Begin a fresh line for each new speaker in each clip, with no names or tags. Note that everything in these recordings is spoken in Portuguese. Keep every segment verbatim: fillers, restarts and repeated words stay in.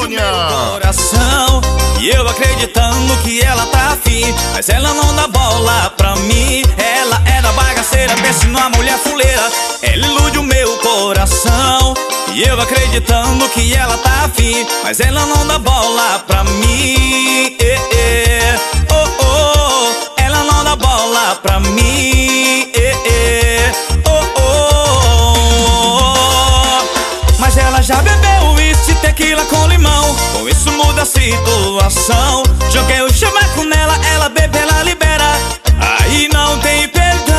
Rondônia.
Coração, e eu acreditando que ela tá afim, mas ela não dá bola pra mim. Ela é da bagaceira, pensa numa mulher fuleira. Ela ilude o meu coração, e eu acreditando que ela tá afim, mas ela não dá bola pra mim. eh, eh. Oh, oh, ela não dá bola pra mim. eh, eh. Oh, oh, oh. Mas ela já bebeu uísque, tequila com limão, com isso muda a situação. Joguei o chamaco nela, ela bebe, ela libera, aí não tem perdão.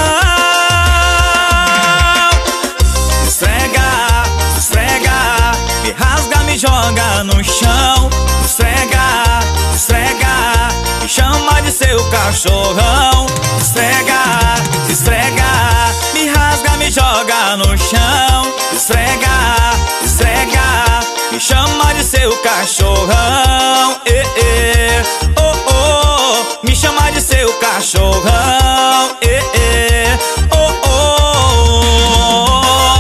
Esfrega, esfrega, me rasga, me joga no chão. Esfrega, esfrega, me chama de seu cachorrão. Esfrega, esfrega, me rasga, me joga no chão. Esfrega, esfrega, me chama de seu cachorrão. eh, eh. Oh, oh, me chama de seu cachorrão. eh, eh. Oh, oh, oh.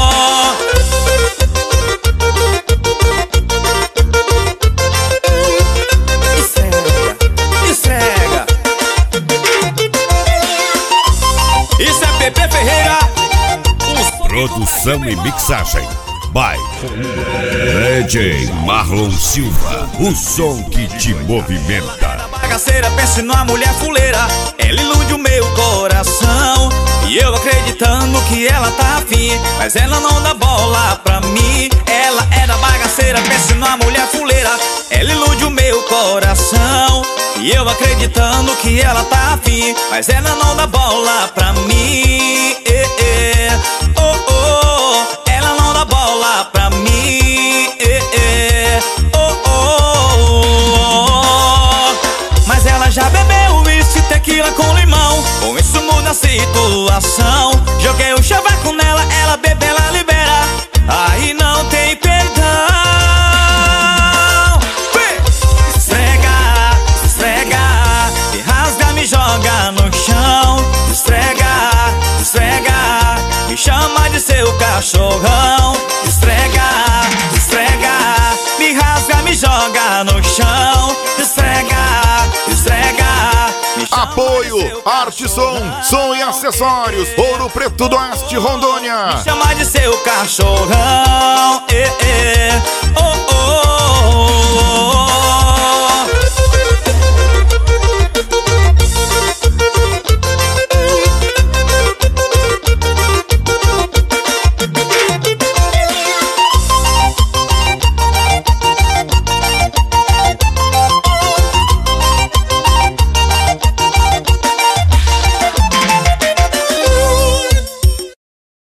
Esfrega, esfrega. Isso é Pepe Ferreira.
Produção e mixagem by D J Marlon Silva, o som que te movimenta.
Bagaceira, pense numa mulher fuleira. Ela ilude o meu coração, e eu acreditando que ela tá afim, mas ela não dá bola pra mim. Ela é da bagaceira, pense numa mulher fuleira. Ela ilude o meu coração, e eu acreditando que ela tá afim, mas ela não dá bola pra mim. eh, eh. Oh, oh, ela não dá bola pra mim. eh, eh. Oh, oh, oh. Mas ela já bebeu uísque, tequila com limão, com isso muda a situação. Joguei o chavaco nela, ela bebe, ela libera, aí não tem perdão. Esfrega, esfrega, me rasga, me joga no chão. Esfrega, esfrega, me chama de seu cachorrão. Esfrega, esfrega, me rasga, me joga no chão. Esfrega, esfrega, me chama.
Apoio Arte Som, som e acessórios, Ouro Preto do Oeste, Rondônia.
Me chama de seu cachorrão. eh, eh. Oh, oh.